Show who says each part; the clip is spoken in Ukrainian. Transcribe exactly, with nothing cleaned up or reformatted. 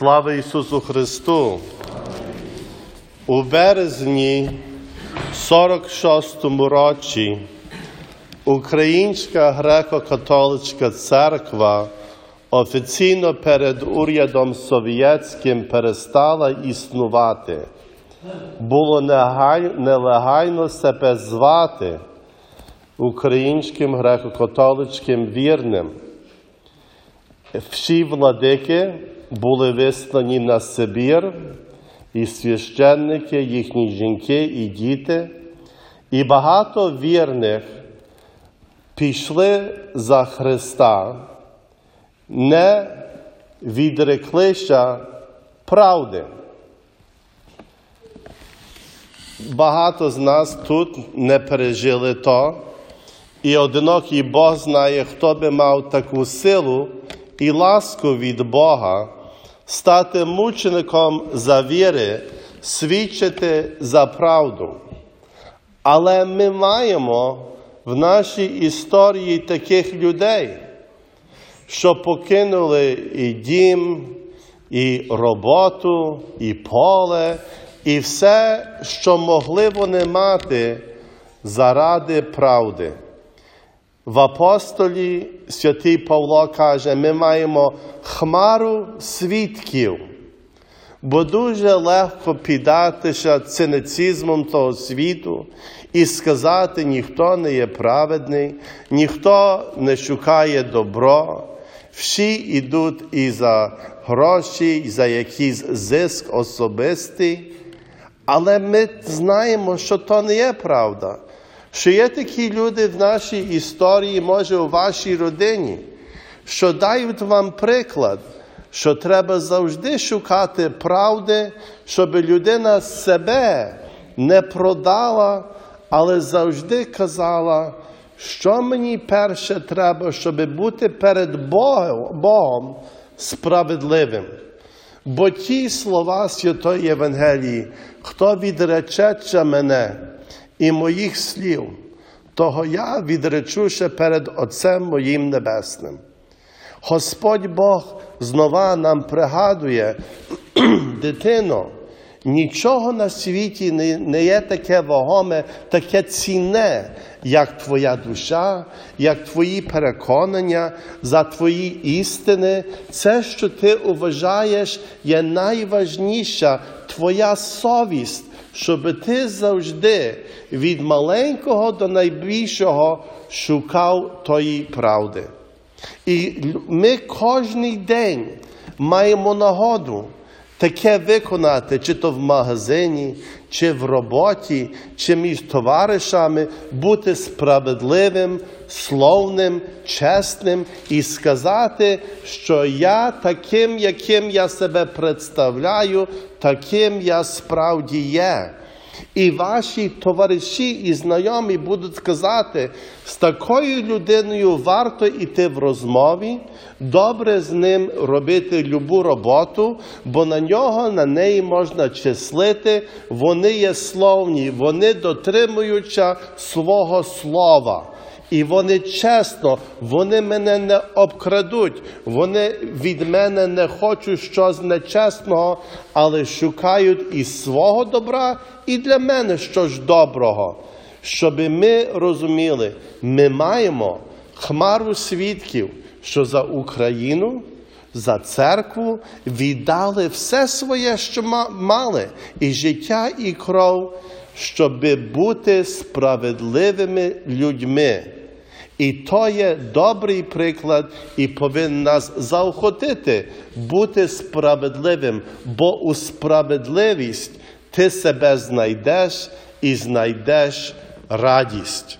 Speaker 1: Слава Ісусу Христу! У березні сорок шостому році Українська греко-католицька церква офіційно перед урядом совєтським перестала існувати. Було нелегально себе звати українським греко-католицьким вірним. Всі владики були вислані на Сибір, і священники, їхні жінки і діти. І багато вірних пішли за Христа, не відреклися правди. Багато з нас тут не пережили то, і одинокий Бог знає, хто би мав таку силу і ласку від Бога стати мучеником за віри, свідчити за правду. Але ми маємо в нашій історії таких людей, що покинули і дім, і роботу, і поле, і все, що могли вони мати заради правди. В апостолі святий Павло каже, ми маємо хмару свідків, бо дуже легко піддатися цинізмом того світу і сказати, ніхто не є праведний, ніхто не шукає добро, всі йдуть і за гроші, і за якийсь зиск особистий, але ми знаємо, що то не є правда. Що є такі люди в нашій історії, може у вашій родині, що дають вам приклад, що треба завжди шукати правди, щоб людина себе не продала, але завжди казала, що мені перше треба, щоб бути перед Богом справедливим. Бо ті слова Святої Євангелії, хто відречеться мене і моїх слів, того я відречуся перед Отцем моїм Небесним. Господь Бог знова нам пригадує, дитино, нічого на світі не, не є таке вагоме, таке цінне, як твоя душа, як твої переконання, за твої істини. Це, що ти вважаєш, є найважніша твоя совість, щоб ти завжди від маленького до найбільшого шукав тої правди. І ми кожний день маємо нагоду таке виконати, чи то в магазині, чи в роботі, чи між товаришами, бути справедливим, словним, чесним і сказати, що я таким, яким я себе представляю, таким я справді є. І ваші товариші і знайомі будуть сказати, з такою людиною варто йти в розмові, добре з ним робити любу роботу, бо на нього, на неї можна числити, вони є словні, вони дотримуються свого слова. І вони чесно, вони мене не обкрадуть, вони від мене не хочуть щось нечесного, але шукають і свого добра, і для мене щось доброго. Щоб ми розуміли, ми маємо хмару свідків, що за Україну, за церкву віддали все своє, що мали, і життя, і кров, щоб бути справедливими людьми. І то є добрий приклад і повинен нас заохотити бути справедливим, бо у справедливість ти себе знайдеш і знайдеш радість.